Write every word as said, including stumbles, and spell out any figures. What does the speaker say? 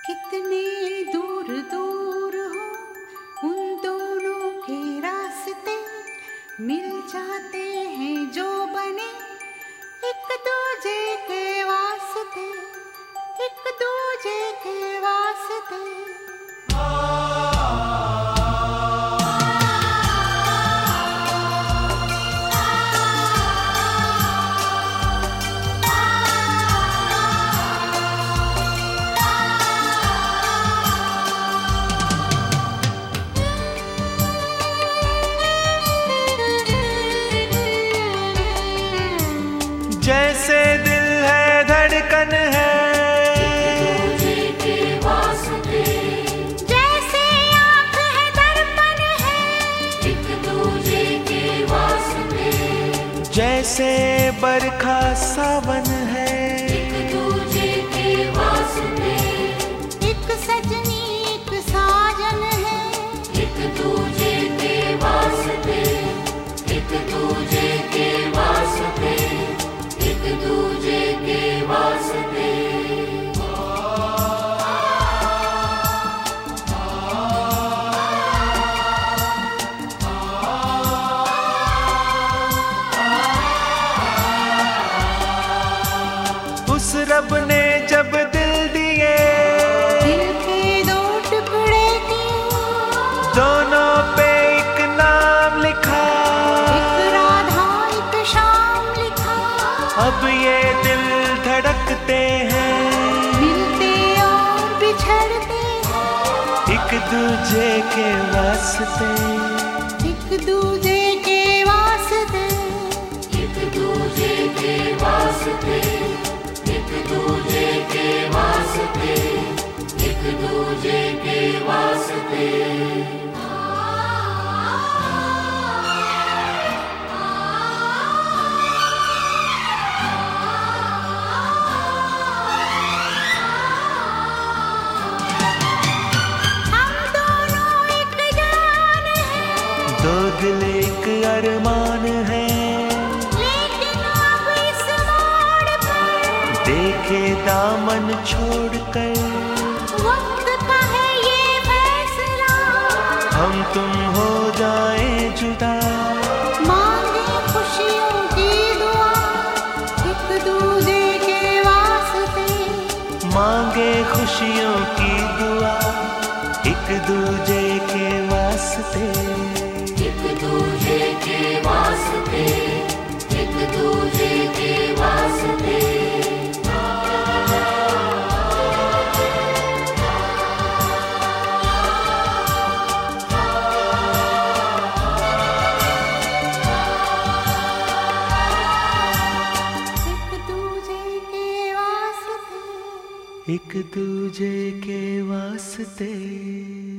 कितने दूर दूर हो उन दोनों के रास्ते, मिल जाते हैं जो बने एक दूजे के वास्ते, एक दूजे के वास्ते। जैसे दिल है धड़कन है, एक दूजे के वास्ते। जैसे आँख है दर्पण है, एक दूजे के वास्ते। जैसे बरखा सावन है, एक दूजे के वास्ते। एक सजनी एक साजन है, एक दूजे के वास्ते। एक दूजे के वास्ते। एक दूजे के वास्ते। उस रब ने जब दिल दिए, दिल के दो टुकड़े किए, दोनों पे एक नाम लिखा। एक राधा एक शाम लिखा। अब ये दिल धड़कते हैं, मिलते और बिछड़ते एक दूजे के वास्ते। एक दूजे के वास्ते। एक दूजे के वास्ते। एक दूजे के वास्ते। एक दूजे के वास्ते। हम दोनों एक जान हैं, दो दिल एक अरमान है, लेकिन अब इस मोड़ पर देखे दामन छोड़कर। वक्त का है ये फैसला। हम तुम हो जाएं जुदा, मांगे खुशियों की दुआ एक दूजे के वास्ते। मांगे खुशियों की दुआ एक दूजे के वास्ते। एक दूजे के वास्ते। एक दूजे के वास्ते। एक दूजे के वास्ते। एक दूजे के वास्ते।